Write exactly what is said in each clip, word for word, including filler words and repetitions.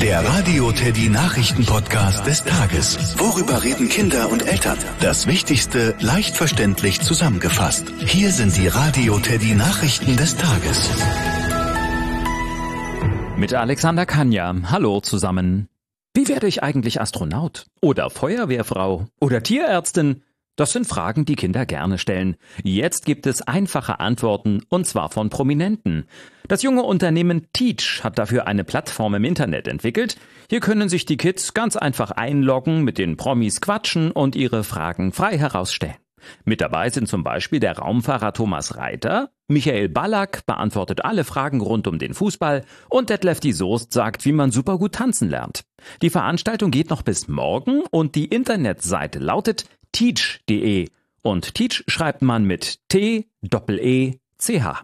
Der Radio Teddy Nachrichten-Podcast des Tages. Worüber reden Kinder und Eltern? Das Wichtigste leicht verständlich zusammengefasst. Hier sind die Radio Teddy Nachrichten des Tages. Mit Alexander Kanja. Hallo zusammen. Wie werde ich eigentlich Astronaut? Oder Feuerwehrfrau? Oder Tierärztin? Das sind Fragen, die Kinder gerne stellen. Jetzt gibt es einfache Antworten, und zwar von Prominenten. Das junge Unternehmen Teach hat dafür eine Plattform im Internet entwickelt. Hier können sich die Kids ganz einfach einloggen, mit den Promis quatschen und ihre Fragen frei herausstellen. Mit dabei sind zum Beispiel der Raumfahrer Thomas Reiter, Michael Ballack beantwortet alle Fragen rund um den Fußball und Detlef die Soest sagt, wie man super gut tanzen lernt. Die Veranstaltung geht noch bis morgen und die Internetseite lautet teach punkt de und Teach schreibt man mit T E E C H.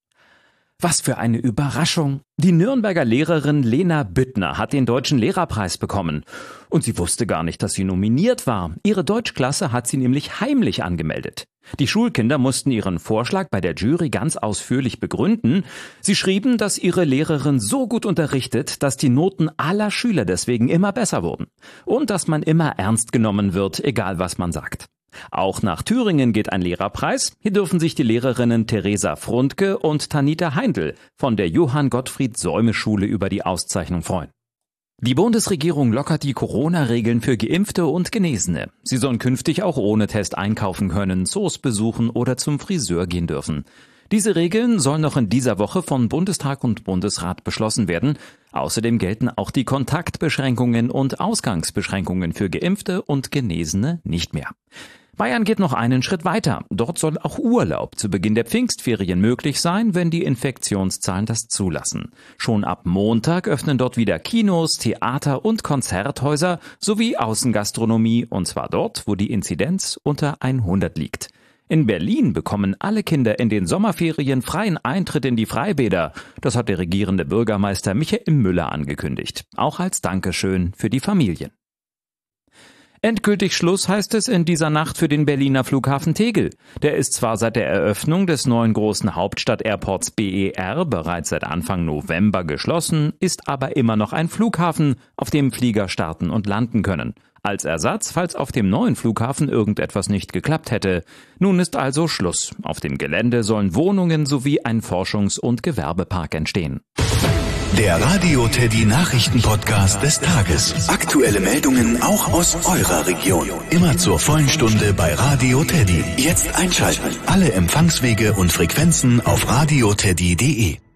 Was für eine Überraschung! Die Nürnberger Lehrerin Lena Büttner hat den Deutschen Lehrerpreis bekommen. Und sie wusste gar nicht, dass sie nominiert war. Ihre Deutschklasse hat sie nämlich heimlich angemeldet. Die Schulkinder mussten ihren Vorschlag bei der Jury ganz ausführlich begründen. Sie schrieben, dass ihre Lehrerin so gut unterrichtet, dass die Noten aller Schüler deswegen immer besser wurden. Und dass man immer ernst genommen wird, egal was man sagt. Auch nach Thüringen geht ein Lehrerpreis. Hier dürfen sich die Lehrerinnen Theresa Frundke und Tanita Heindl von der Johann Gottfried Säume Schule über die Auszeichnung freuen. Die Bundesregierung lockert die Corona-Regeln für Geimpfte und Genesene. Sie sollen künftig auch ohne Test einkaufen können, Zoos besuchen oder zum Friseur gehen dürfen. Diese Regeln sollen noch in dieser Woche von Bundestag und Bundesrat beschlossen werden. Außerdem gelten auch die Kontaktbeschränkungen und Ausgangsbeschränkungen für Geimpfte und Genesene nicht mehr. Bayern geht noch einen Schritt weiter. Dort soll auch Urlaub zu Beginn der Pfingstferien möglich sein, wenn die Infektionszahlen das zulassen. Schon ab Montag öffnen dort wieder Kinos, Theater und Konzerthäuser sowie Außengastronomie, und zwar dort, wo die Inzidenz unter hundert liegt. In Berlin bekommen alle Kinder in den Sommerferien freien Eintritt in die Freibäder. Das hat der regierende Bürgermeister Michael Müller angekündigt. Auch als Dankeschön für die Familien. Endgültig Schluss heißt es in dieser Nacht für den Berliner Flughafen Tegel. Der ist zwar seit der Eröffnung des neuen großen Hauptstadt-Airports B E R bereits seit Anfang November geschlossen, ist aber immer noch ein Flughafen, auf dem Flieger starten und landen können. Als Ersatz, falls auf dem neuen Flughafen irgendetwas nicht geklappt hätte. Nun ist also Schluss. Auf dem Gelände sollen Wohnungen sowie ein Forschungs- und Gewerbepark entstehen. Der Radio Teddy Nachrichten-Podcast des Tages. Aktuelle Meldungen auch aus eurer Region. Immer zur vollen Stunde bei Radio Teddy. Jetzt einschalten. Alle Empfangswege und Frequenzen auf radio teddy punkt de.